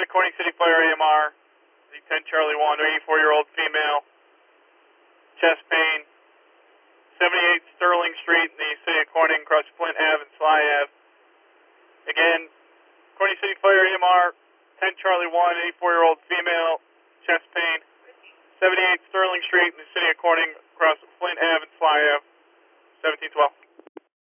Corning City Fire AMR, the 10 Charlie 1, 84-year-old female, chest pain, 78 Sterling Street in the city of Corning, across Flint Ave and Sly Ave. Again, Corning City Fire AMR, 10 Charlie 1, 84-year-old female, chest pain, 78 Sterling Street in the city of Corning, across Flint Ave and Sly Ave, 1712.